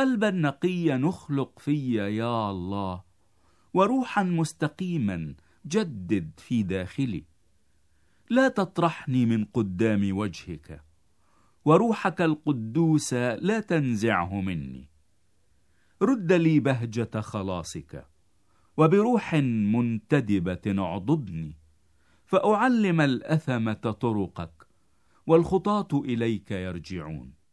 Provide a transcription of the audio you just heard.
وقلبا نقيا نخلق في يا الله، وروحا مستقيما جدد في داخلي. لا تطرحني من قدام وجهك، وروحك القدوس لا تنزعه مني. رد لي بهجة خلاصك، وبروح منتدبة اعضدني، فأعلم الأثمة طرقك، والخطاة إليك يرجعون.